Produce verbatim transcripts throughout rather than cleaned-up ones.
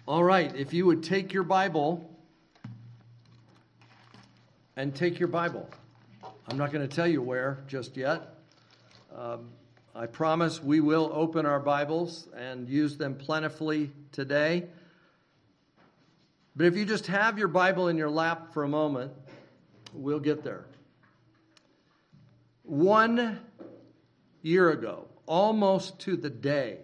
All right, if you would take your Bible and take your Bible. I'm not going to tell you where just yet. Um, I promise we will open our Bibles and use them plentifully today. But if you just have your Bible in your lap for a moment, we'll get there. One year ago, almost to the day,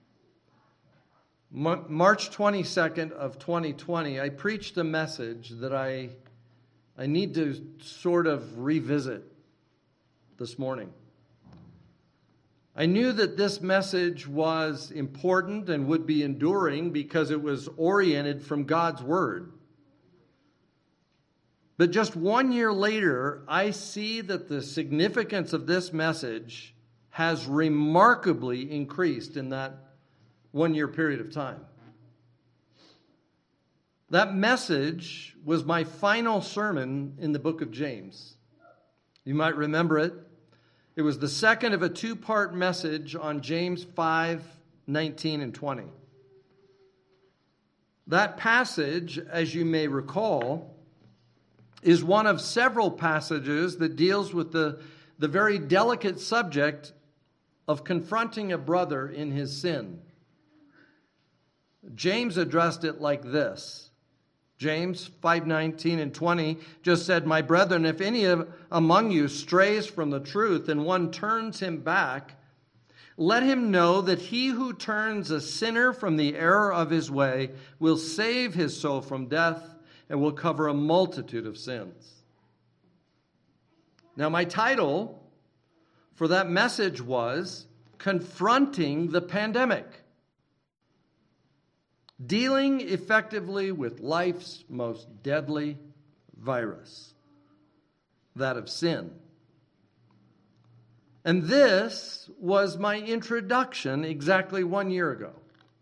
March twenty-second of twenty twenty, I preached a message that I, I need to sort of revisit this morning. I knew that this message was important and would be enduring because it was oriented from God's Word. But just one year later, I see that the significance of this message has remarkably increased in that one-year period of time. That message was my final sermon in the book of James. You might remember it. It was the second of a two-part message on James five, nineteen, and twenty. That passage, as you may recall, is one of several passages that deals with the, the very delicate subject of confronting a brother in his sin. James addressed it like this. James five, nineteen and twenty just said, "My brethren, if any among you strays from the truth and one turns him back, let him know that he who turns a sinner from the error of his way will save his soul from death and will cover a multitude of sins." Now, my title for that message was Confronting the Pandemic. Dealing effectively with life's most deadly virus, that of sin. And this was my introduction exactly one year ago.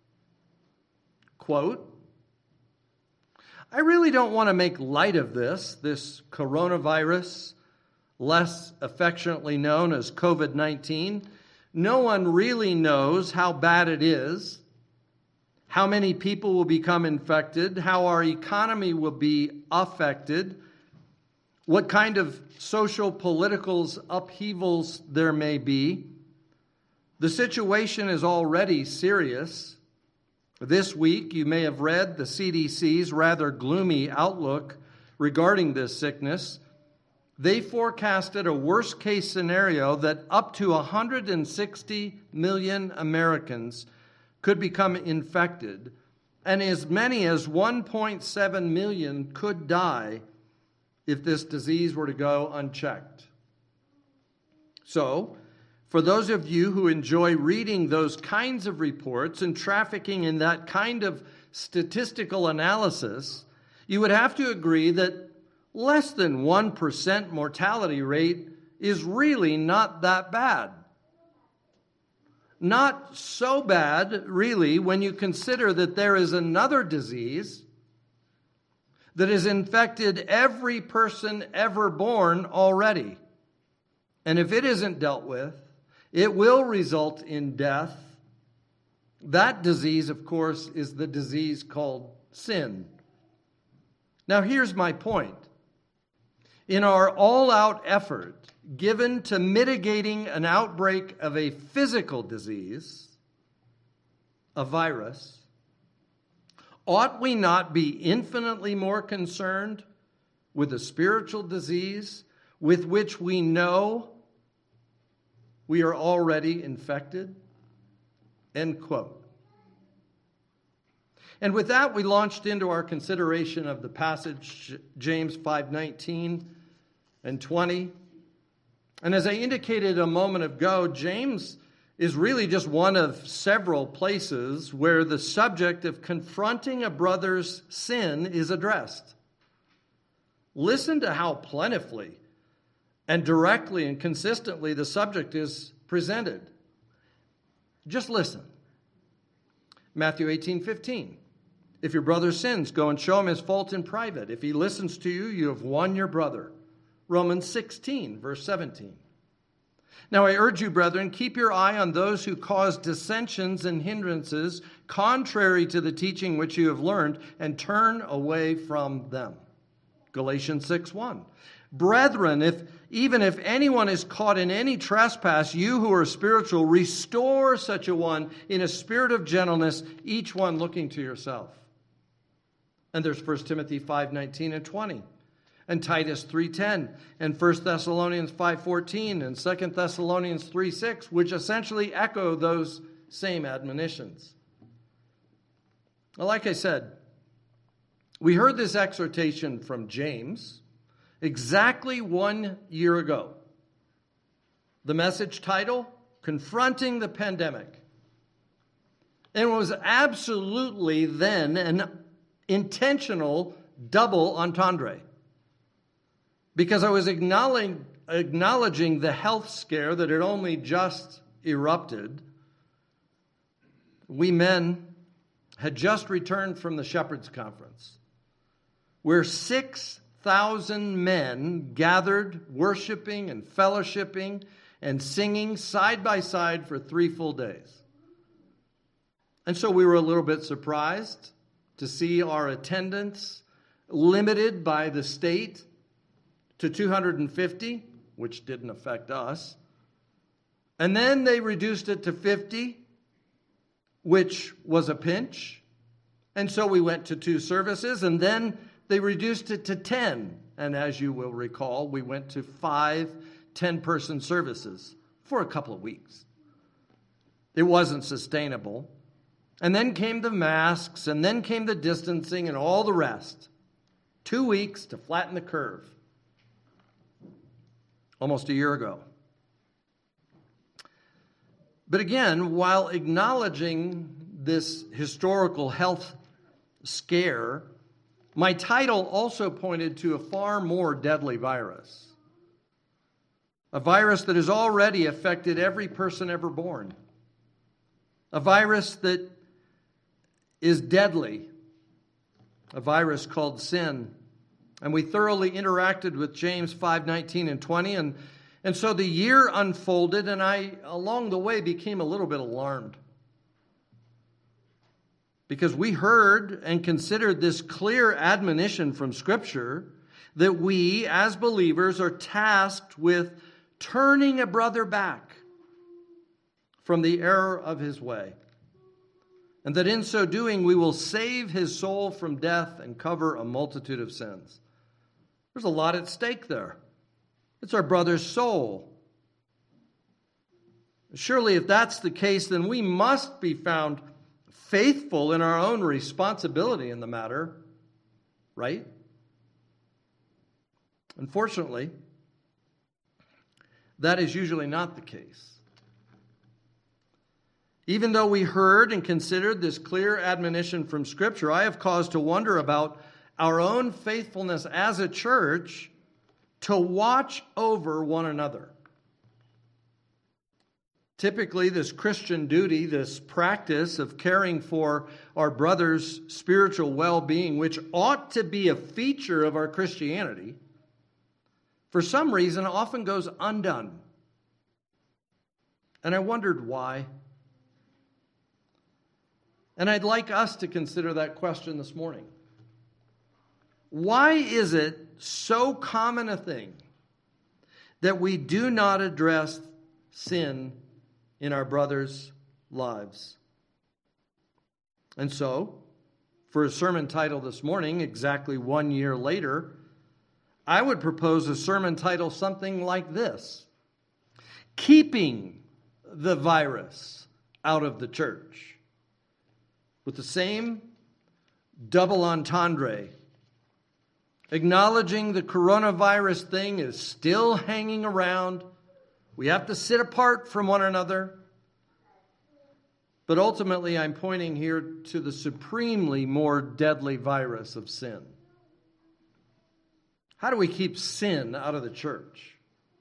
Quote, "I really don't want to make light of this, this coronavirus, less affectionately known as covid nineteen. No one really knows how bad it is, how many people will become infected, how our economy will be affected, what kind of social political upheavals there may be. The situation is already serious. This week, you may have read the C D C's rather gloomy outlook regarding this sickness. They forecasted a worst-case scenario that up to one hundred sixty million Americans could become infected, and as many as one point seven million could die if this disease were to go unchecked. So, for those of you who enjoy reading those kinds of reports and trafficking in that kind of statistical analysis, you would have to agree that less than one percent mortality rate is really not that bad. Not so bad, really, when you consider that there is another disease that has infected every person ever born already. And if it isn't dealt with, it will result in death. That disease, of course, is the disease called sin. Now, here's my point. In our all-out effort given to mitigating an outbreak of a physical disease, a virus, ought we not be infinitely more concerned with a spiritual disease with which we know we are already infected? End quote. And with that, we launched into our consideration of the passage, James five, nineteen and twenty. And as I indicated a moment ago, James is really just one of several places where the subject of confronting a brother's sin is addressed. Listen to how plentifully and directly and consistently the subject is presented. Just listen. Matthew eighteen, fifteen. "If your brother sins, go and show him his fault in private. If he listens to you, you have won your brother." Romans sixteen, verse seventeen. Now I urge you, brethren, keep your eye on those who cause dissensions and hindrances contrary to the teaching which you have learned, and turn away from them. Galatians six one. Brethren, if even if anyone is caught in any trespass, you who are spiritual, restore such a one in a spirit of gentleness, each one looking to yourself. And there's First Timothy five nineteen and twenty. And Titus three ten, and First Thessalonians five fourteen, and Second Thessalonians three six, which essentially echo those same admonitions. Well, like I said, we heard this exhortation from James exactly one year ago. The message title, Confronting the Pandemic. And it was absolutely then an intentional double entendre. Because I was acknowledging, acknowledging the health scare that had only just erupted. We men had just returned from the Shepherds Conference, where six thousand men gathered, worshiping and fellowshipping and singing side by side for three full days. And so we were a little bit surprised to see our attendance limited by the state to two hundred fifty, which didn't affect us. And then they reduced it to fifty, which was a pinch. And so we went to two services, and then they reduced it to ten. And as you will recall, we went to five ten-person services for a couple of weeks. It wasn't sustainable. And then came the masks, and then came the distancing and all the rest. Two weeks to flatten the curve. Almost a year ago. But again, while acknowledging this historical health scare, my title also pointed to a far more deadly virus. A virus that has already affected every person ever born. A virus that is deadly. A virus called sin. And we thoroughly interacted with James five nineteen and twenty. And, and so the year unfolded, and I, along the way, became a little bit alarmed. Because we heard and considered this clear admonition from Scripture that we, as believers, are tasked with turning a brother back from the error of his way. And that in so doing, we will save his soul from death and cover a multitude of sins. There's a lot at stake there. It's our brother's soul. Surely, if that's the case, then we must be found faithful in our own responsibility in the matter, right? Unfortunately, that is usually not the case. Even though we heard and considered this clear admonition from Scripture, I have cause to wonder about our own faithfulness as a church to watch over one another. Typically, this Christian duty, this practice of caring for our brother's spiritual well-being, which ought to be a feature of our Christianity, for some reason often goes undone. And I wondered why. And I'd like us to consider that question this morning. Why is it so common a thing that we do not address sin in our brothers' lives? And so, for a sermon title this morning, exactly one year later, I would propose a sermon title something like this: Keeping the Virus Out of the Church. With the same double entendre, acknowledging the coronavirus thing is still hanging around. We have to sit apart from one another. But ultimately, I'm pointing here to the supremely more deadly virus of sin. How do we keep sin out of the church?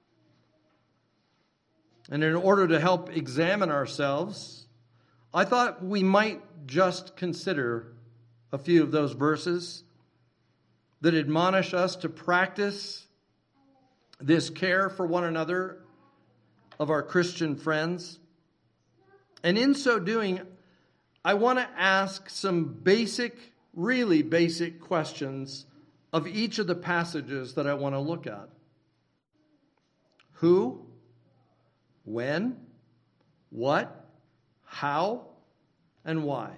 And in order to help examine ourselves, I thought we might just consider a few of those verses that admonish us to practice this care for one another of our Christian friends. And in so doing, I want to ask some basic, really basic questions of each of the passages that I want to look at. Who? When? What? How? And why?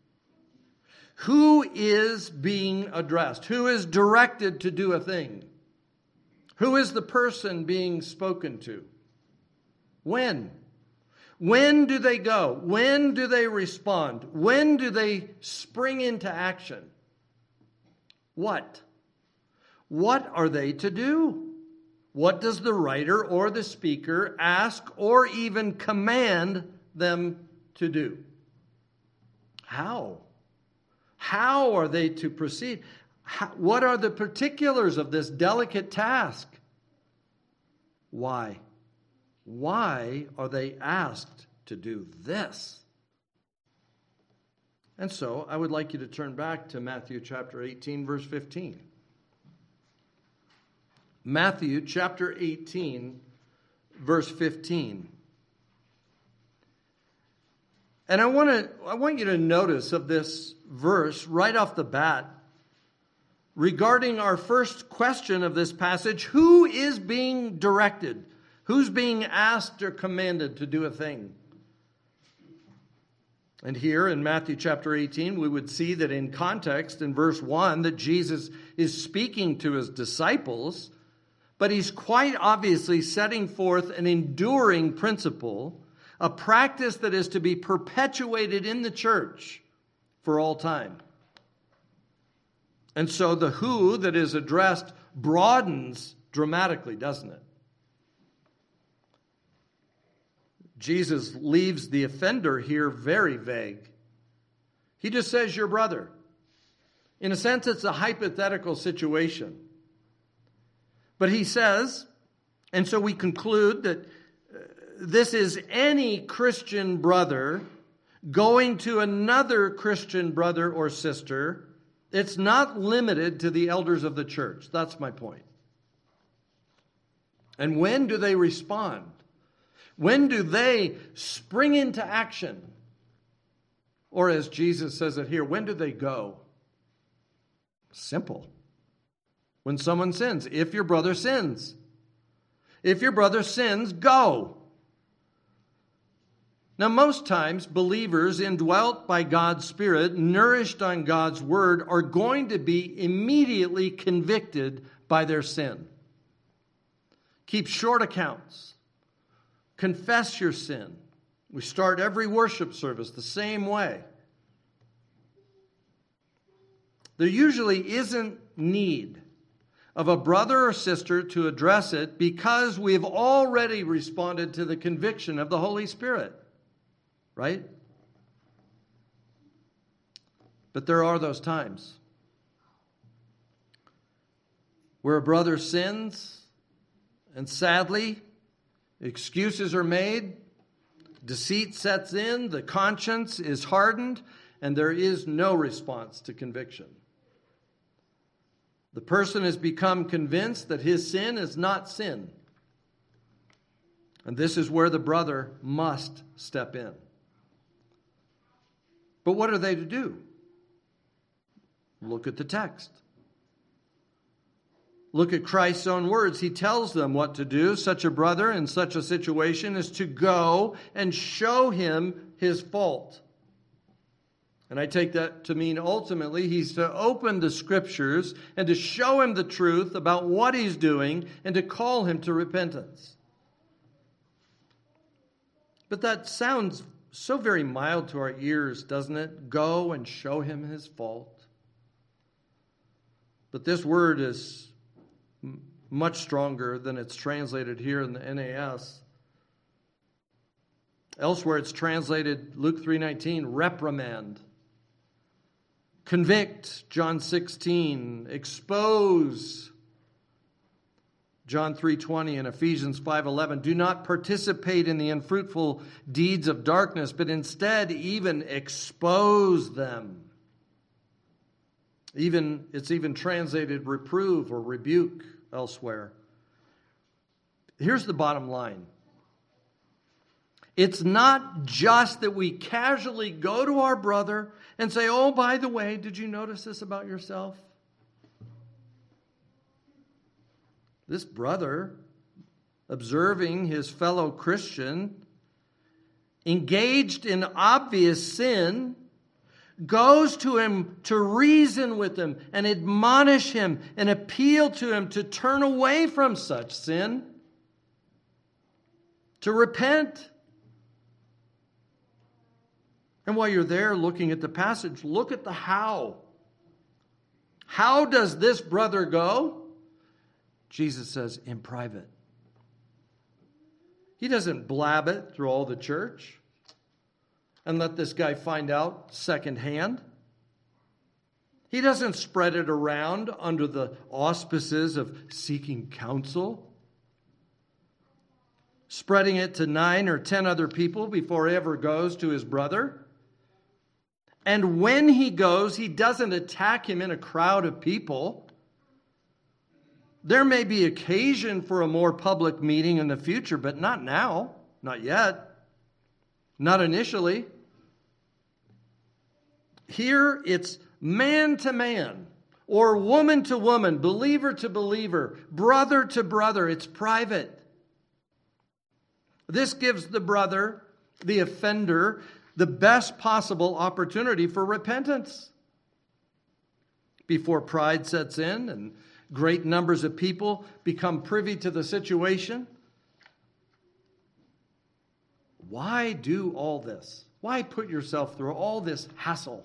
Who is being addressed? Who is directed to do a thing? Who is the person being spoken to? When? When do they go? When do they respond? When do they spring into action? What? What are they to do? What does the writer or the speaker ask or even command them to do? How? How are they to proceed? How, what are the particulars of this delicate task? Why? Why are they asked to do this? And so I would like you to turn back to Matthew chapter eighteen, verse fifteen. Matthew chapter eighteen, verse fifteen. And I want to I want you to notice of this verse right off the bat regarding our first question of this passage, who is being directed? Who's being asked or commanded to do a thing? And here in Matthew chapter eighteen, we would see that in context in verse one that Jesus is speaking to his disciples, but he's quite obviously setting forth an enduring principle, a practice that is to be perpetuated in the church for all time. And so the who that is addressed broadens dramatically, doesn't it? Jesus leaves the offender here very vague. He just says, your brother. In a sense, it's a hypothetical situation. But he says, and so we conclude that uh, this is any Christian brother going to another Christian brother or sister. It's not limited to the elders of the church. That's my point. And when do they respond? When do they spring into action? Or as Jesus says it here, when do they go? Simple. When someone sins. If your brother sins. If your brother sins, go. Now, most times, believers indwelt by God's Spirit, nourished on God's Word, are going to be immediately convicted by their sin. Keep short accounts. Confess your sin. We start every worship service the same way. There usually isn't need of a brother or sister to address it because we've already responded to the conviction of the Holy Spirit. Right? But there are those times where a brother sins, and sadly, excuses are made, deceit sets in, the conscience is hardened, and there is no response to conviction. The person has become convinced that his sin is not sin. And this is where the brother must step in. But what are they to do? Look at the text. Look at Christ's own words. He tells them what to do. Such a brother in such a situation is to go and show him his fault. And I take that to mean ultimately he's to open the Scriptures and to show him the truth about what he's doing and to call him to repentance. But that sounds so very mild to our ears, doesn't it? Go and show him his fault. But this word is m- much stronger than it's translated here in the N A S. Elsewhere it's translated, Luke three nineteen, reprimand. Convict, John sixteen. Expose, John three twenty and Ephesians five eleven. Do not participate in the unfruitful deeds of darkness, but instead even expose them. Even it's even translated reprove or rebuke elsewhere. Here's the bottom line. It's not just that we casually go to our brother and say, oh, by the way, did you notice this about yourself? This brother, observing his fellow Christian, engaged in obvious sin, goes to him to reason with him and admonish him and appeal to him to turn away from such sin, to repent. And while you're there looking at the passage, look at the how. How does this brother go? Jesus says, in private. He doesn't blab it through all the church and let this guy find out secondhand. He doesn't spread it around under the auspices of seeking counsel, spreading it to nine or ten other people before he ever goes to his brother. And when he goes, he doesn't attack him in a crowd of people. There may be occasion for a more public meeting in the future, but not now, not yet, not initially. Here it's man to man, or woman to woman, believer to believer, brother to brother. It's private. This gives the brother, the offender, the best possible opportunity for repentance before pride sets in and great numbers of people become privy to the situation. Why do all this? Why put yourself through all this hassle?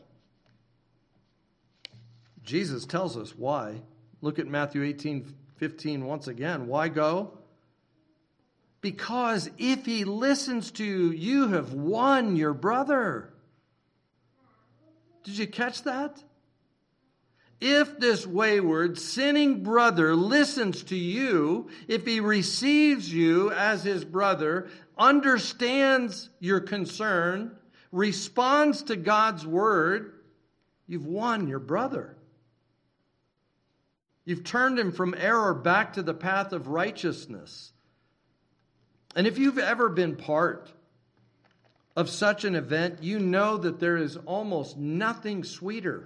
Jesus tells us why. Look at Matthew eighteen fifteen once again. Why go? Because if he listens to you, you have won your brother. Did you catch that? If this wayward, sinning brother listens to you, if he receives you as his brother, understands your concern, responds to God's word, you've won your brother. You've turned him from error back to the path of righteousness. And if you've ever been part of such an event, you know that there is almost nothing sweeter.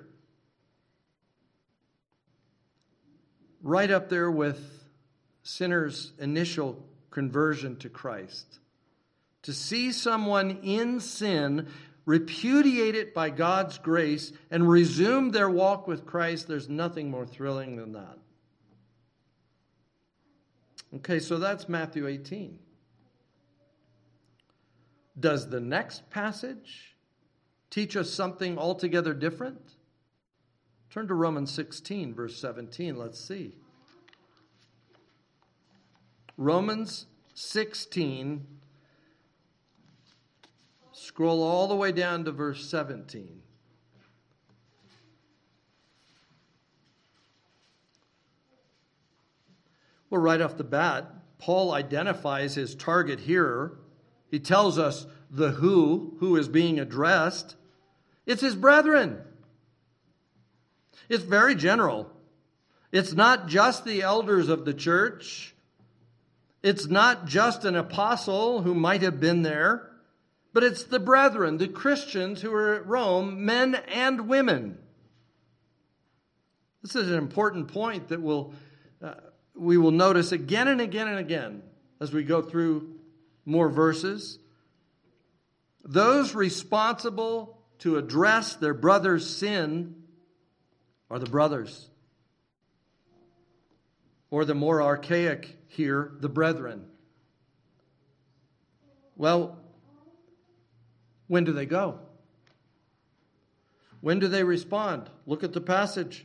Right up there with sinners' initial conversion to Christ. To see someone in sin repudiate it by God's grace and resume their walk with Christ, there's nothing more thrilling than that. Okay, so that's Matthew eighteen. Does the next passage teach us something altogether different? Turn to Romans sixteen, verse seventeen. Let's see. Romans sixteen. Scroll all the way down to verse seventeen. Well, right off the bat, Paul identifies his target hearer. He tells us the who, who is being addressed. It's his brethren. It's very general. It's not just the elders of the church. It's not just an apostle who might have been there. But it's the brethren, the Christians who are at Rome, men and women. This is an important point that we'll, uh, we will notice again and again and again as we go through more verses. Those responsible to address their brother's sin are the brothers. Or the more archaic here, the brethren. Well, when do they go? When do they respond? Look at the passage.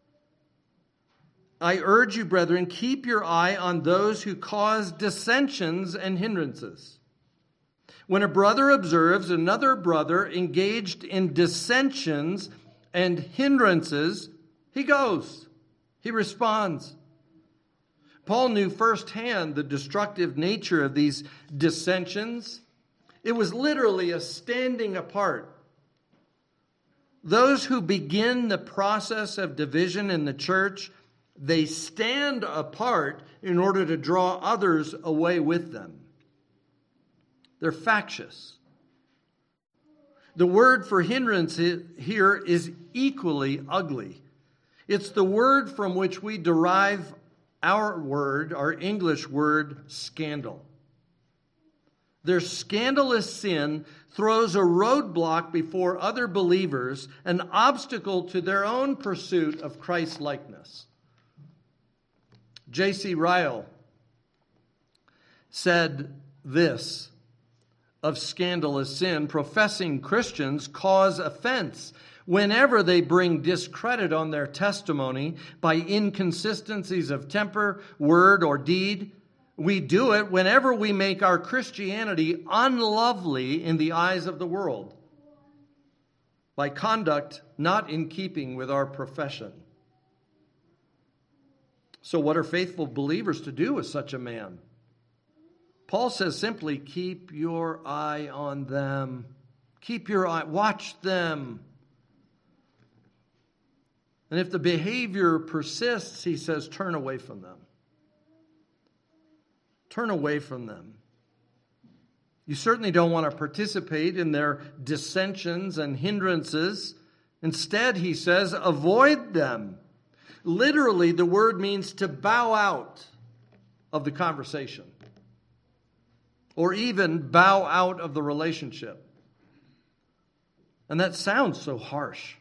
I urge you, brethren, keep your eye on those who cause dissensions and hindrances. When a brother observes another brother engaged in dissensions and hindrances, he goes. He responds. Paul knew firsthand the destructive nature of these dissensions. It was literally a standing apart. Those who begin the process of division in the church, they stand apart in order to draw others away with them. They're factious. The word for hindrance here is equally ugly. It's the word from which we derive our word, our English word, scandal. Their scandalous sin throws a roadblock before other believers, an obstacle to their own pursuit of Christ-likeness. J C Ryle said this of scandalous sin: professing Christians cause offense whenever they bring discredit on their testimony by inconsistencies of temper, word, or deed. We do it whenever we make our Christianity unlovely in the eyes of the world, by conduct not in keeping with our profession. So what are faithful believers to do with such a man? Paul says simply, keep your eye on them. Keep your eye, watch them. And if the behavior persists, he says, turn away from them. Turn away from them. You certainly don't want to participate in their dissensions and hindrances. Instead, he says, avoid them. Literally, the word means to bow out of the conversation, or even bow out of the relationship. And that sounds so harsh.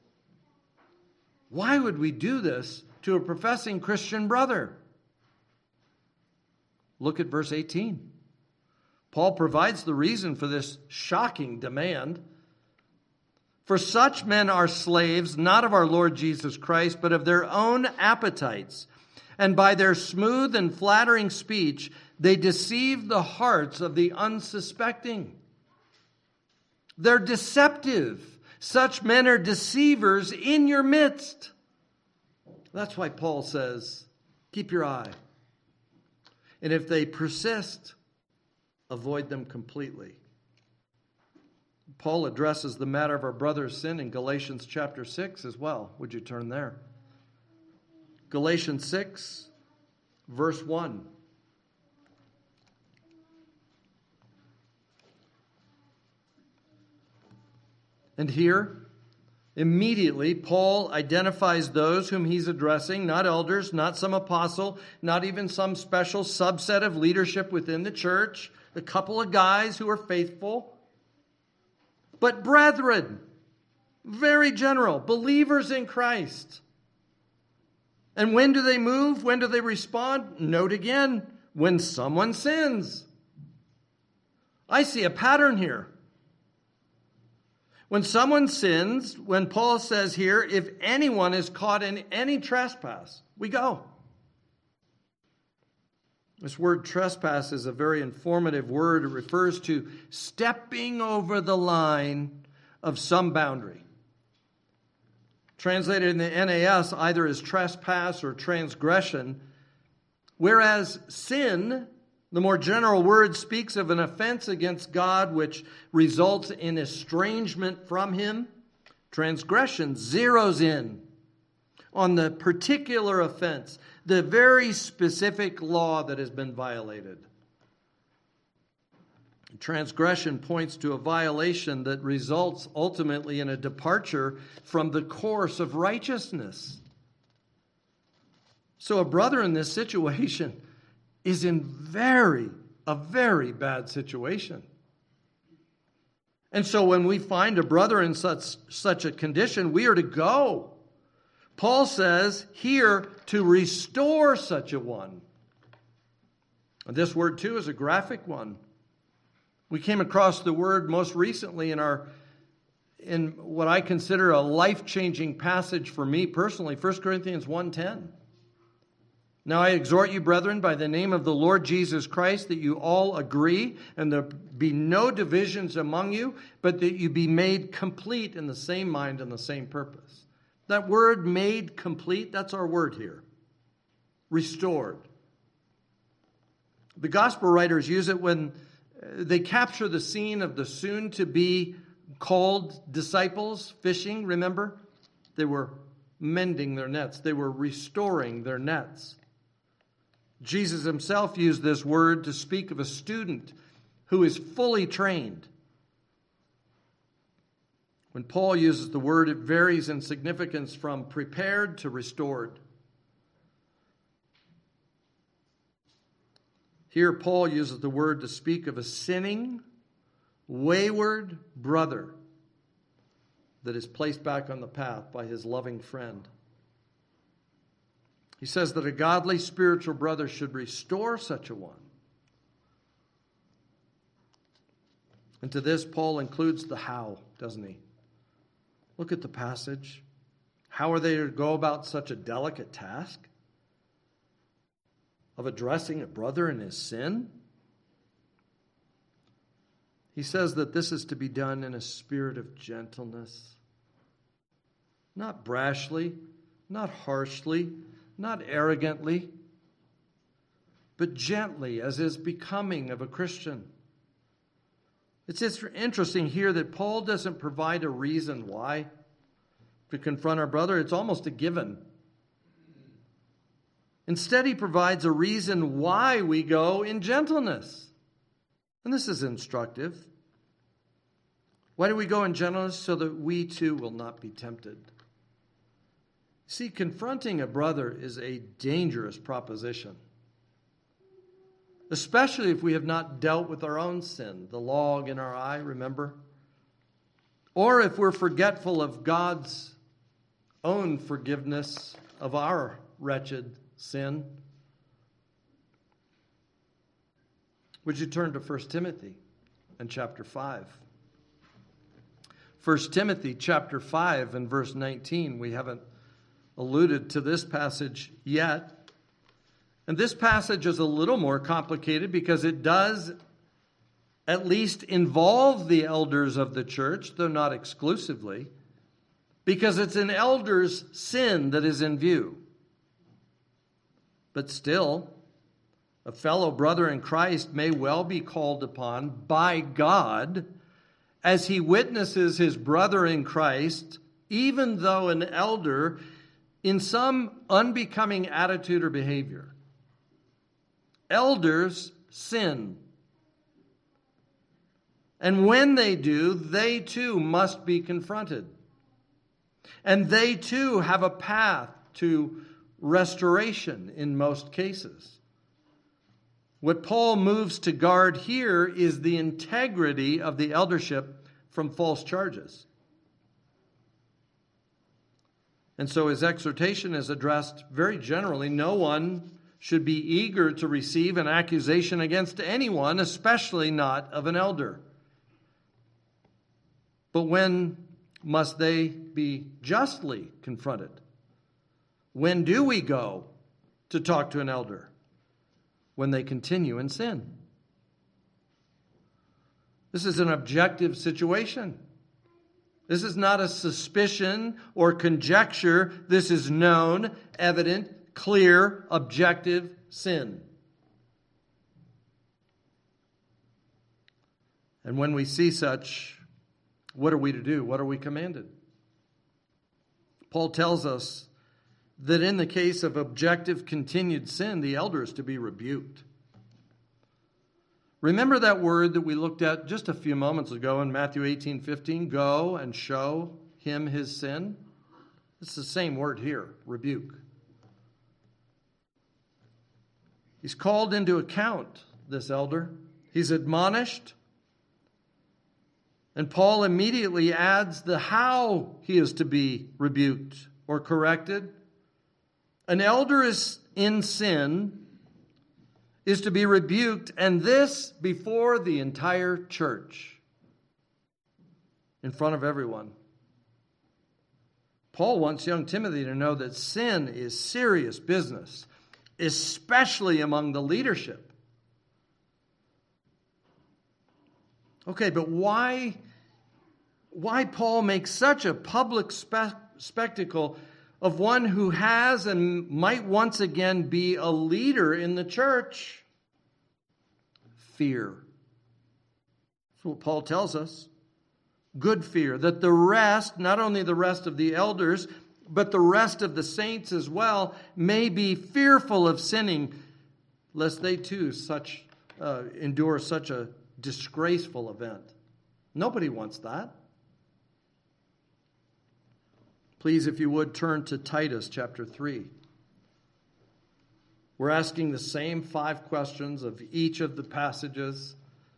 Why would we do this to a professing Christian brother? Look at verse eighteen. Paul provides the reason for this shocking demand. For such men are slaves, not of our Lord Jesus Christ, but of their own appetites. And by their smooth and flattering speech, they deceive the hearts of the unsuspecting. They're deceptive. Such men are deceivers in your midst. That's why Paul says, keep your eye. And if they persist, avoid them completely. Paul addresses the matter of our brother's sin in Galatians chapter six as well. Would you turn there? Galatians six, verse one. And here, immediately, Paul identifies those whom he's addressing, not elders, not some apostle, not even some special subset of leadership within the church, a couple of guys who are faithful, but brethren, very general, believers in Christ. And when do they move? When do they respond? Note again, when someone sins. I see a pattern here. When someone sins, when Paul says here, if anyone is caught in any trespass, we go. This word trespass is a very informative word. It refers to stepping over the line of some boundary. Translated in the N A S either as trespass or transgression, whereas sin, the more general word, speaks of an offense against God which results in estrangement from Him. Transgression zeroes in on the particular offense, the very specific law that has been violated. Transgression points to a violation that results ultimately in a departure from the course of righteousness. So a brother in this situation is in very, a very bad situation. And so when we find a brother in such, such a condition, we are to go. Paul says here to restore such a one. And this word too is a graphic one. We came across the word most recently in our in what I consider a life-changing passage for me personally, First Corinthians one ten. Now I exhort you, brethren, by the name of the Lord Jesus Christ, that you all agree, and there be no divisions among you, but that you be made complete in the same mind and the same purpose. That word made complete, that's our word here. Restored. The gospel writers use it when they capture the scene of the soon-to-be called disciples fishing, remember? They were mending their nets. They were restoring their nets. Jesus himself used this word to speak of a student who is fully trained. When Paul uses the word, it varies in significance from prepared to restored. Here, Paul uses the word to speak of a sinning, wayward brother that is placed back on the path by his loving friend. He says that a godly spiritual brother should restore such a one. And to this, Paul includes the how, doesn't he? Look at the passage. How are they to go about such a delicate task of addressing a brother in his sin? He says that this is to be done in a spirit of gentleness, not brashly, not harshly, not arrogantly, but gently, as is becoming of a Christian. It's interesting here that Paul doesn't provide a reason why to confront our brother. It's almost a given. Instead, he provides a reason why we go in gentleness. And this is instructive. Why do we go in gentleness? So that we too will not be tempted. See, confronting a brother is a dangerous proposition, especially if we have not dealt with our own sin, the log in our eye, remember? Or if we're forgetful of God's own forgiveness of our wretched sin. Would you turn to First Timothy and chapter five? First Timothy chapter five and verse nineteen. We haven't alluded to this passage yet. And this passage is a little more complicated because it does at least involve the elders of the church, though not exclusively, because it's an elder's sin that is in view. But still, a fellow brother in Christ may well be called upon by God as he witnesses his brother in Christ, even though an elder in some unbecoming attitude or behavior. Elders sin. And when they do, they too must be confronted. And they too have a path to restoration in most cases. What Paul moves to guard here is the integrity of the eldership from false charges. And so his exhortation is addressed very generally. No one should be eager to receive an accusation against anyone, especially not of an elder. But when must they be justly confronted? When do we go to talk to an elder? When they continue in sin. This is an objective situation. This is not a suspicion or conjecture. This is known, evident, clear, objective sin. And when we see such, what are we to do? What are we commanded? Paul tells us that in the case of objective continued sin, the elder is to be rebuked. Remember that word that we looked at just a few moments ago in Matthew eighteen fifteen, go and show him his sin? It's the same word here, rebuke. He's called into account, this elder. He's admonished. And Paul immediately adds the how he is to be rebuked or corrected. An elder is in sin, is to be rebuked, and this before the entire church, in front of everyone. Paul wants young Timothy to know that sin is serious business, especially among the leadership. Okay, but why, why Paul makes such a public spe- spectacle of one who has and might once again be a leader in the church? Fear. That's what Paul tells us. Good fear. That the rest, not only the rest of the elders, but the rest of the saints as well, may be fearful of sinning, lest they too such uh, endure such a disgraceful event. Nobody wants that. Please, if you would, turn to Titus chapter three. We're asking the same five questions of each of the passages.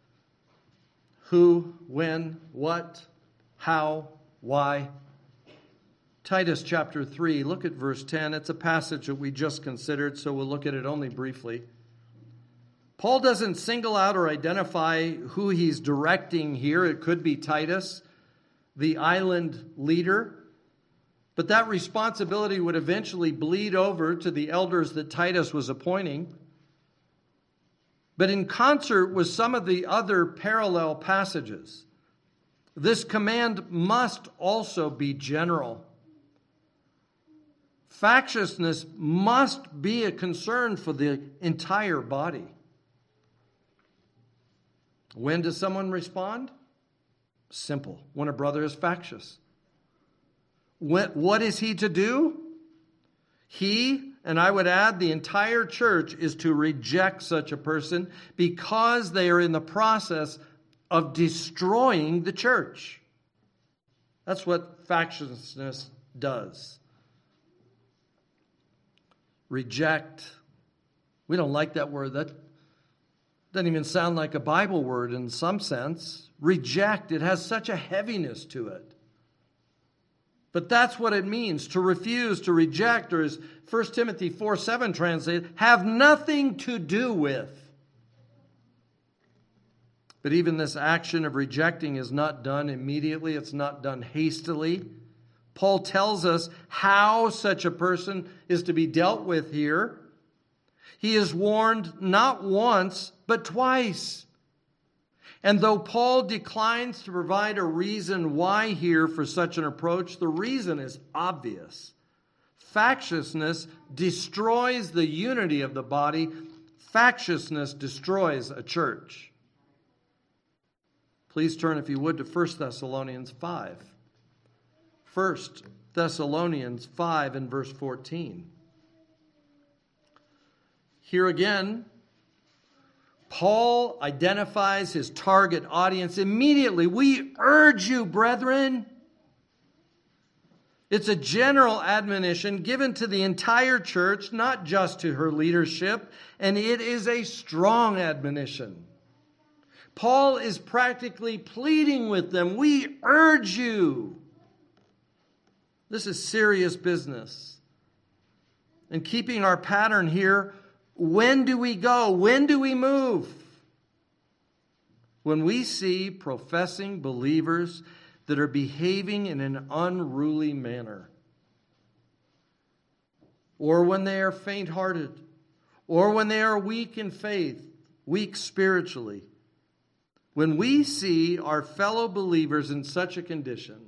Who, when, what, how, why. Titus chapter three, look at verse ten. It's a passage that we just considered, so we'll look at it only briefly. Paul doesn't single out or identify who he's directing here. It could be Titus, the island leader. But that responsibility would eventually bleed over to the elders that Titus was appointing. But in concert with some of the other parallel passages, this command must also be general. Factiousness must be a concern for the entire body. When does someone respond? Simple. When a brother is factious. What is he to do? He, and I would add the entire church, is to reject such a person because they are in the process of destroying the church. That's what factiousness does. Reject. We don't like that word. That doesn't even sound like a Bible word in some sense. Reject. It has such a heaviness to it. But that's what it means, to refuse, to reject, or as First Timothy four seven translated, have nothing to do with. But even this action of rejecting is not done immediately. It's not done hastily. Paul tells us how such a person is to be dealt with here. He is warned not once, but twice. And though Paul declines to provide a reason why here for such an approach, the reason is obvious. Factiousness destroys the unity of the body. Factiousness destroys a church. Please turn, if you would, to First Thessalonians five. First Thessalonians five and verse fourteen. Here again, Paul identifies his target audience immediately. We urge you, brethren. It's a general admonition given to the entire church, not just to her leadership, and it is a strong admonition. Paul is practically pleading with them. We urge you. This is serious business. And keeping our pattern here, when do we go? When do we move? When we see professing believers that are behaving in an unruly manner, or when they are faint-hearted, or when they are weak in faith, weak spiritually. When we see our fellow believers in such a condition,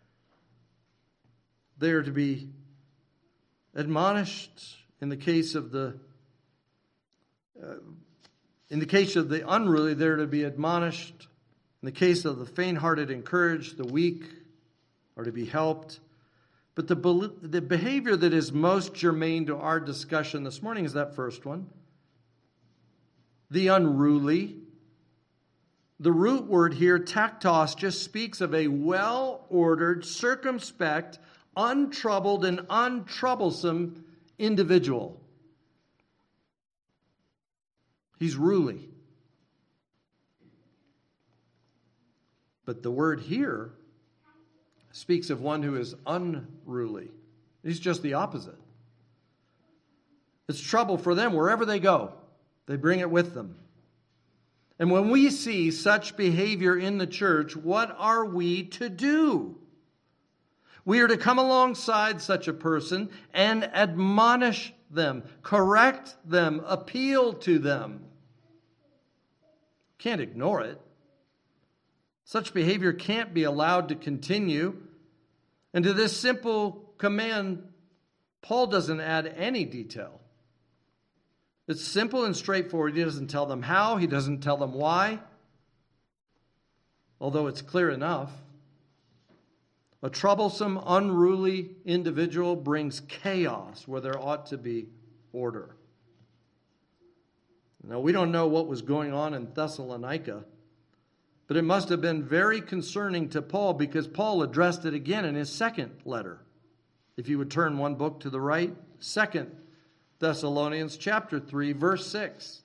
they are to be admonished. In the case of the uh, in the case of the unruly, they're to be admonished. In the case of the faint-hearted, encouraged. The weak are to be helped. But the the behavior that is most germane to our discussion this morning is that first one. The unruly. The root word here, taktos, just speaks of a well-ordered, circumspect, untroubled, and untroublesome individual. He's ruly. But the word here speaks of one who is unruly. He's just the opposite. It's trouble for them wherever they go. They bring it with them. And when we see such behavior in the church, what are we to do? We are to come alongside such a person and admonish them, correct them, appeal to them. Can't ignore it. Such behavior can't be allowed to continue. And to this simple command, Paul doesn't add any detail. It's simple and straightforward. He doesn't tell them how. He doesn't tell them why. Although it's clear enough. A troublesome, unruly individual brings chaos where there ought to be order. Now, we don't know what was going on in Thessalonica, But it must have been very concerning to Paul, because Paul addressed it again in his second letter. If you would turn one book to the right, Second Thessalonians chapter three, verse six.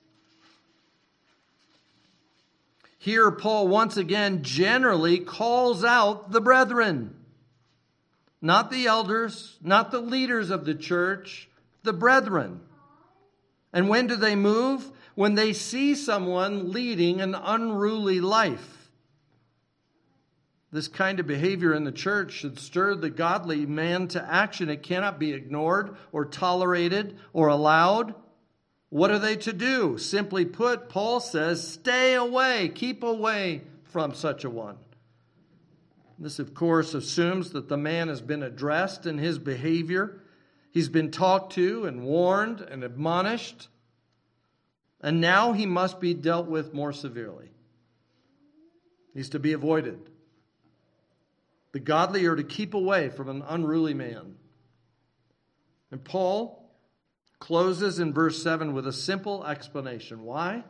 Here Paul once again generally calls out the brethren. Not the elders, not the leaders of the church, the brethren. And when do they move? When they see someone leading an unruly life. This kind of behavior in the church should stir the godly man to action. It cannot be ignored or tolerated or allowed. What are they to do? Simply put, Paul says, stay away, keep away from such a one. This, of course, assumes that the man has been addressed in his behavior. He's been talked to and warned and admonished. And now he must be dealt with more severely. He's to be avoided. The godly are to keep away from an unruly man. And Paul closes in verse seven with a simple explanation. Why?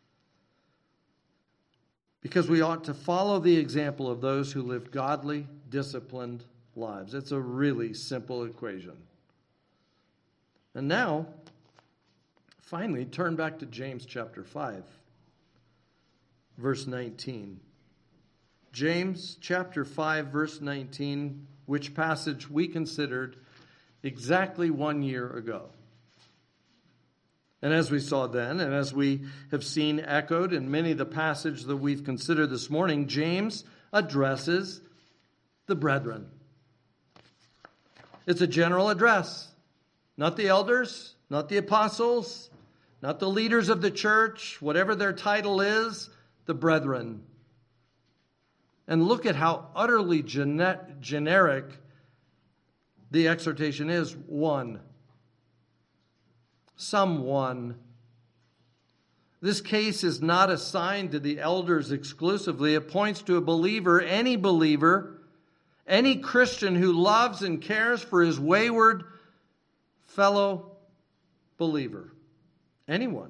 Because we ought to follow the example of those who live godly, disciplined lives. It's a really simple equation. And now, finally, turn back to James chapter five, verse nineteen. James chapter five, verse nineteen, which passage we considered exactly one year ago. And as we saw then, and as we have seen echoed in many of the passages that we've considered this morning, James addresses the brethren. It's a general address. Not the elders, not the apostles, not the leaders of the church, whatever their title is, the brethren. And look at how utterly gene- generic the exhortation is. One. Someone. This case is not assigned to the elders exclusively. It points to a believer, any believer, any Christian who loves and cares for his wayward fellow believer. Anyone.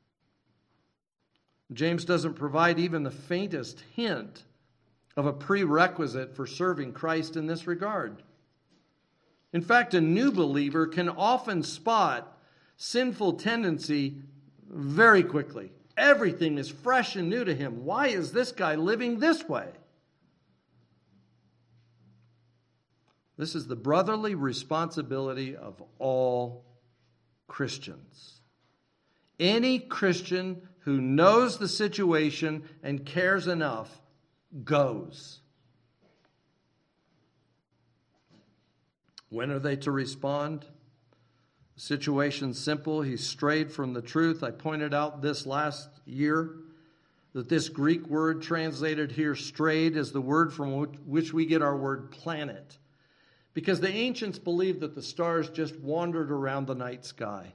James doesn't provide even the faintest hint of a prerequisite for serving Christ in this regard. In fact, a new believer can often spot sinful tendency very quickly. Everything is fresh and new to him. Why is this guy living this way? This is the brotherly responsibility of all Christians. Any Christian who knows the situation and cares enough goes. When are they to respond? The situation's simple. He's strayed from the truth. I pointed out this last year that this Greek word translated here, strayed, is the word from which we get our word planet. Because the ancients believed that the stars just wandered around the night sky.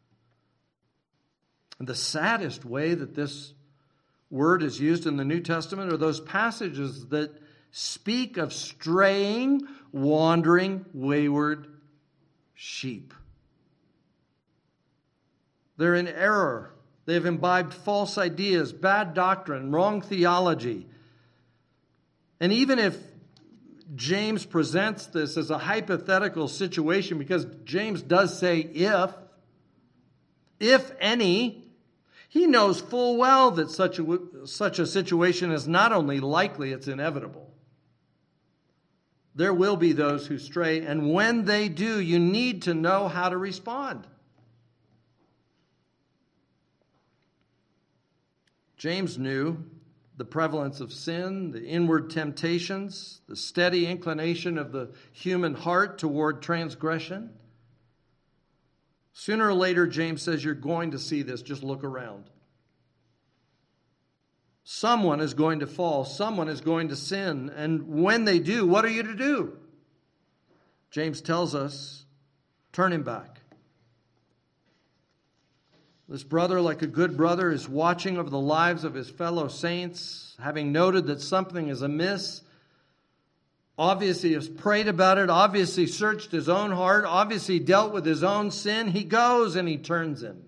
And the saddest way that this word is used in the New Testament are those passages that speak of straying, wandering, wayward sheep. They're in error. They've imbibed false ideas, bad doctrine, wrong theology. And even if James presents this as a hypothetical situation, because James does say if, if any, he knows full well that such a, such a situation is not only likely, it's inevitable. There will be those who stray, and when they do, you need to know how to respond. James knew the prevalence of sin, the inward temptations, the steady inclination of the human heart toward transgression. Sooner or later, James says, you're going to see this. Just look around. Someone is going to fall. Someone is going to sin. And when they do, what are you to do? James tells us, turn him back. This brother, like a good brother, is watching over the lives of his fellow saints, having noted that something is amiss. Obviously, has prayed about it, obviously searched his own heart, obviously dealt with his own sin. He goes and he turns him.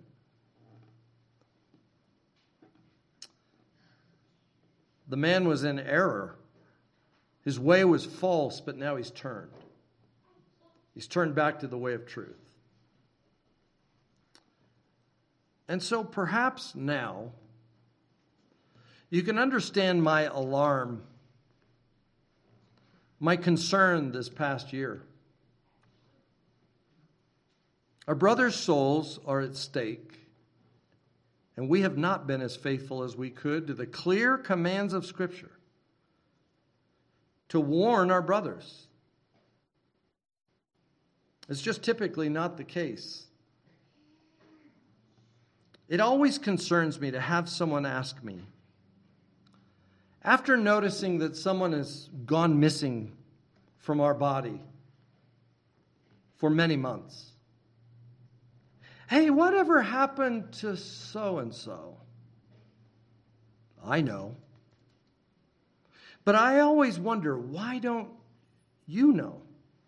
The man was in error. His way was false, but now he's turned. He's turned back to the way of truth. And so perhaps now you can understand my alarm, my concern this past year. Our brothers' souls are at stake, and we have not been as faithful as we could to the clear commands of Scripture to warn our brothers. It's just typically not the case. It always concerns me to have someone ask me, after noticing that someone has gone missing from our body for many months, hey, whatever happened to so-and-so? I know. But I always wonder, why don't you know?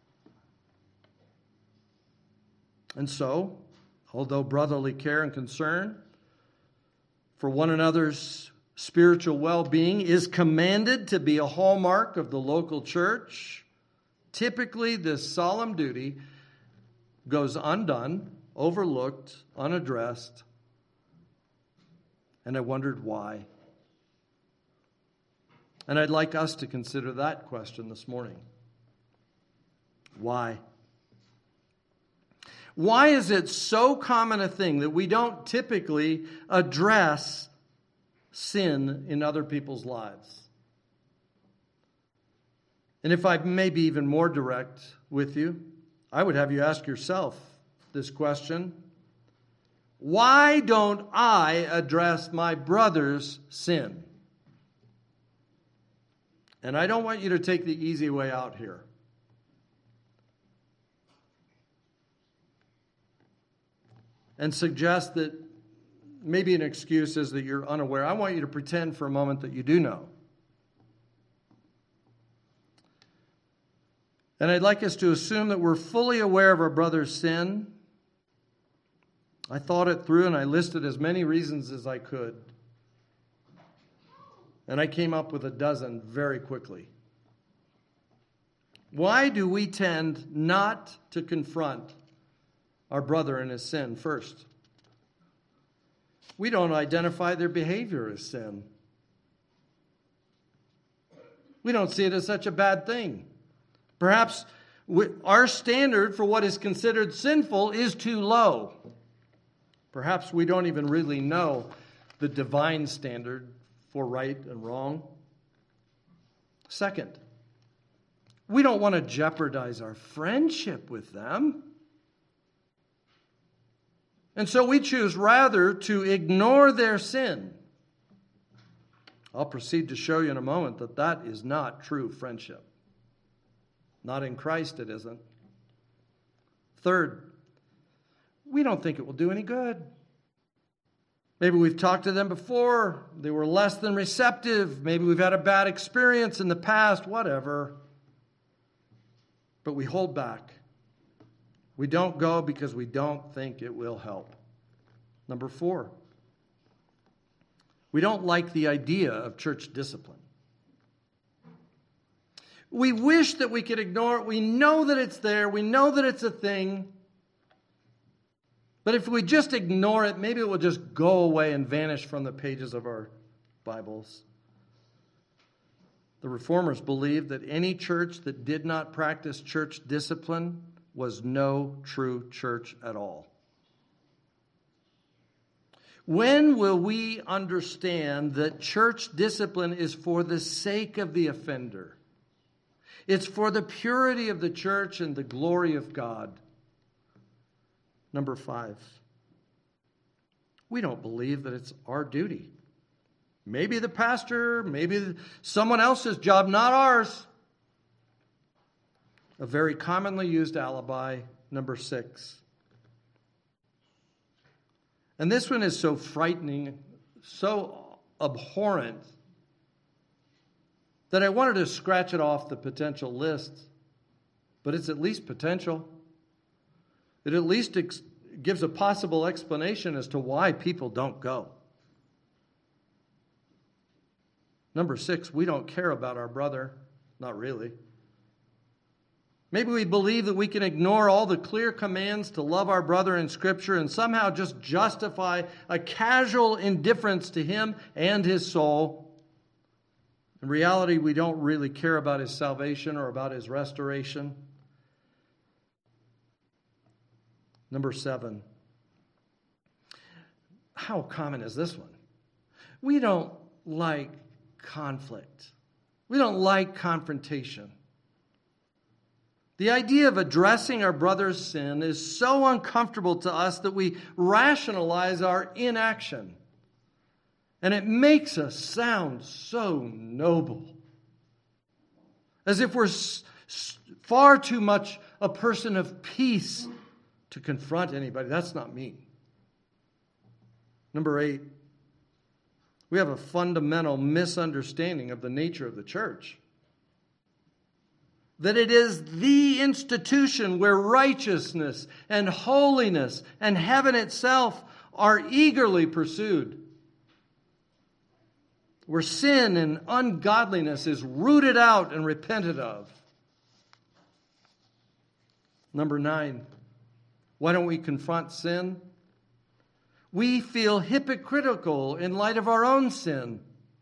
And so, although brotherly care and concern for one another's spiritual well-being is commanded to be a hallmark of the local church, typically this solemn duty goes undone, overlooked, unaddressed, and I wondered why. And I'd like us to consider that question this morning. Why? Why is it so common a thing that we don't typically address sin in other people's lives? And if I may be even more direct with you, I would have you ask yourself this question: why don't I address my brother's sin? And I don't want you to take the easy way out here. And suggest that maybe an excuse is that you're unaware. I want you to pretend for a moment that you do know. And I'd like us to assume that we're fully aware of our brother's sin. I thought it through and I listed as many reasons as I could. And I came up with a dozen very quickly. Why do we tend not to confront our brother in his sin first? We don't identify their behavior as sin. We don't see it as such a bad thing. Perhaps we, our standard for what is considered sinful is too low. Perhaps we don't even really know the divine standard for right and wrong. Second, we don't want to jeopardize our friendship with them. And so we choose rather to ignore their sin. I'll proceed to show you in a moment that that is not true friendship. Not in Christ it isn't. Third, we don't think it will do any good. Maybe we've talked to them before. They were less than receptive. Maybe we've had a bad experience in the past, whatever. But we hold back. We don't go because we don't think it will help. Number four, we don't like the idea of church discipline. We wish that we could ignore it. We know that it's there. We know that it's a thing. But if we just ignore it, maybe it will just go away and vanish from the pages of our Bibles. The Reformers believed that any church that did not practice church discipline was no true church at all. When will we understand that church discipline is for the sake of the offender? It's for the purity of the church and the glory of God. Number five, we don't believe that it's our duty. Maybe the pastor, maybe someone else's job, not ours. A very commonly used alibi, number six. And this one is so frightening, so abhorrent, that I wanted to scratch it off the potential list. But it's at least potential. It at least ex- gives a possible explanation as to why people don't go. Number six, we don't care about our brother. Not really. Maybe we believe that we can ignore all the clear commands to love our brother in Scripture and somehow just justify a casual indifference to him and his soul. In reality, we don't really care about his salvation or about his restoration. Number seven. How common is this one? We don't like conflict. We don't like confrontation. The idea of addressing our brother's sin is so uncomfortable to us that we rationalize our inaction. And it makes us sound so noble. As if we're far too much a person of peace to confront anybody. That's not me. Number eight, we have a fundamental misunderstanding of the nature of the church. That it is the institution where righteousness and holiness and heaven itself are eagerly pursued. Where sin and ungodliness is rooted out and repented of. Number nine, why don't we confront sin? We feel hypocritical in light of our own sin.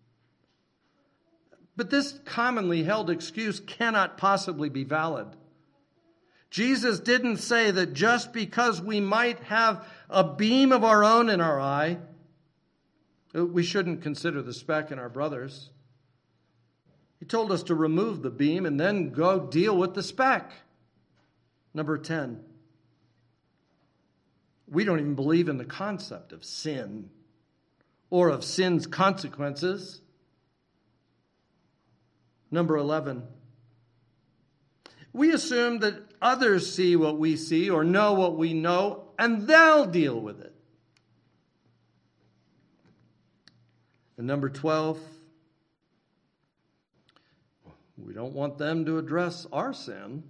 But this commonly held excuse cannot possibly be valid. Jesus didn't say that just because we might have a beam of our own in our eye, we shouldn't consider the speck in our brothers. He told us to remove the beam and then go deal with the speck. Number ten. We don't even believe in the concept of sin or of sin's consequences. Number eleven. We assume that others see what we see or know what we know, and they'll deal with it. And number twelve, we don't want them to address our sin.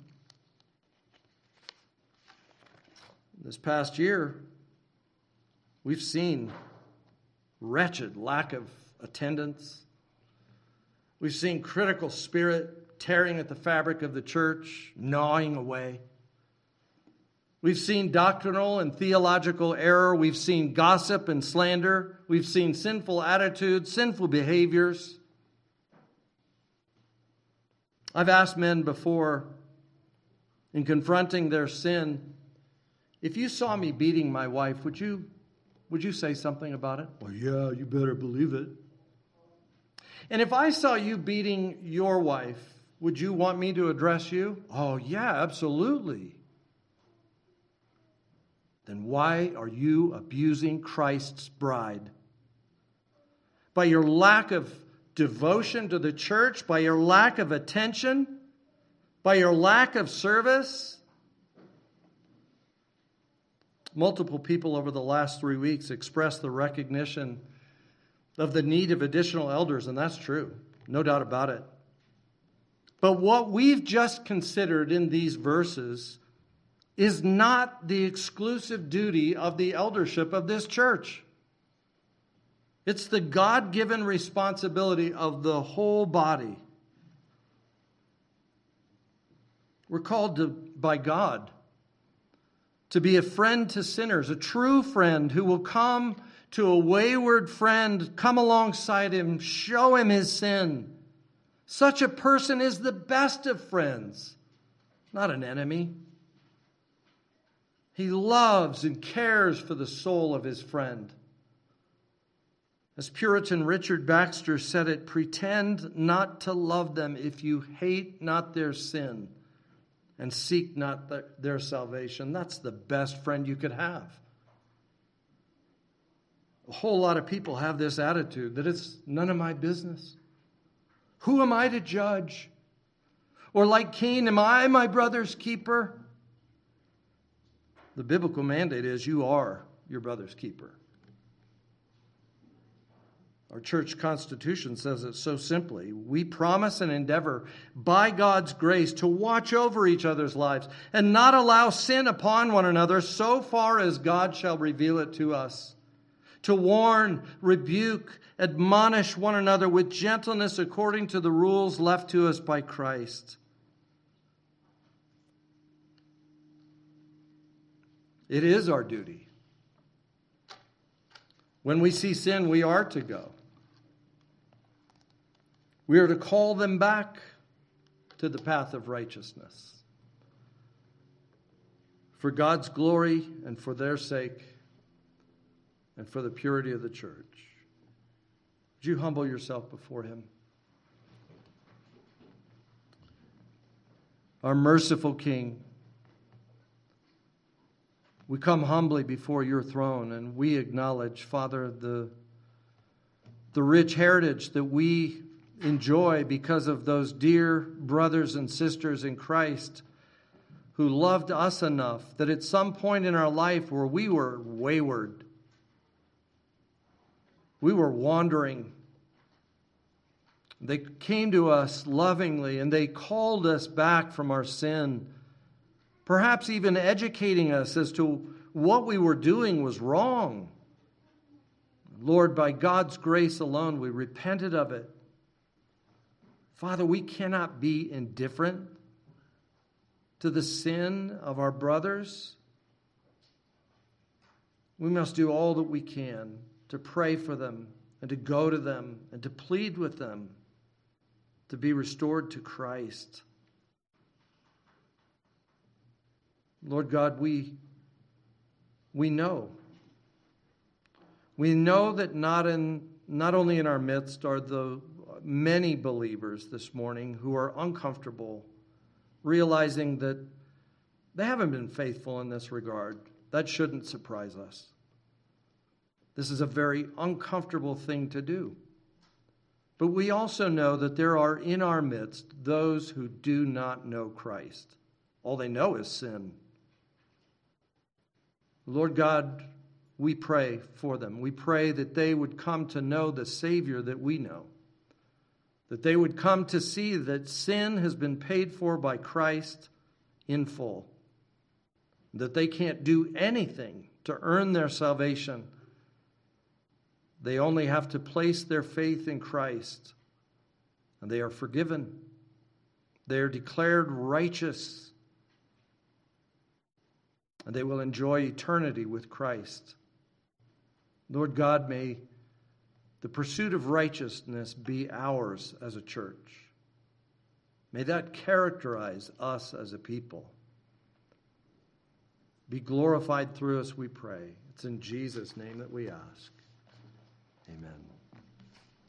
This past year, we've seen wretched lack of attendance. We've seen critical spirit tearing at the fabric of the church, gnawing away. We've seen doctrinal and theological error. We've seen gossip and slander. We've seen sinful attitudes, sinful behaviors. I've asked men before, in confronting their sin, if you saw me beating my wife, would you, would you say something about it? Well, yeah, you better believe it. And if I saw you beating your wife, would you want me to address you? Oh, yeah, absolutely. Then why are you abusing Christ's bride? By your lack of devotion to the church, by your lack of attention, by your lack of service? Multiple people over the last three weeks expressed the recognition of the need of additional elders, and that's true, no doubt about it. But what we've just considered in these verses is not the exclusive duty of the eldership of this church. It's the God-given responsibility of the whole body. We're called to, by God to be a friend to sinners, a true friend who will come to a wayward friend, come alongside him, show him his sin. Such a person is the best of friends, not an enemy. He loves and cares for the soul of his friend. As Puritan Richard Baxter said it, pretend not to love them if you hate not their sin and seek not their, their salvation. That's the best friend you could have. A whole lot of people have this attitude that it's none of my business. Who am I to judge? Or like Cain, am I my brother's keeper? The biblical mandate is you are your brother's keeper. Our church constitution says it so simply. We promise and endeavor by God's grace to watch over each other's lives and not allow sin upon one another so far as God shall reveal it to us. to warn, rebuke, admonish one another with gentleness according to the rules left to us by Christ. It is our duty. When we see sin, we are to go. We are to call them back to the path of righteousness. For God's glory and for their sake and for the purity of the church. Would you humble yourself before him? Our merciful King, we come humbly before your throne and we acknowledge, Father, the, the rich heritage that we enjoy because of those dear brothers and sisters in Christ who loved us enough that at some point in our life where we were wayward, we were wandering, they came to us lovingly and they called us back from our sin, perhaps even educating us as to what we were doing was wrong. Lord, by God's grace alone, we repented of it. Father, we cannot be indifferent to the sin of our brothers. We must do all that we can to pray for them and to go to them and to plead with them to be restored to Christ. Lord God, we, we know. We know that not in not only in our midst are the many believers this morning who are uncomfortable, realizing that they haven't been faithful in this regard. That shouldn't surprise us. This is a very uncomfortable thing to do. But we also know that there are in our midst those who do not know Christ. All they know is sin. Lord God, we pray for them. We pray that they would come to know the Savior that we know. That they would come to see that sin has been paid for by Christ in full. That they can't do anything to earn their salvation. They only have to place their faith in Christ. And they are forgiven. They are declared righteous. And they will enjoy eternity with Christ. Lord God, may the pursuit of righteousness be ours as a church. May that characterize us as a people. Be glorified through us, we pray. It's in Jesus' name that we ask. Amen.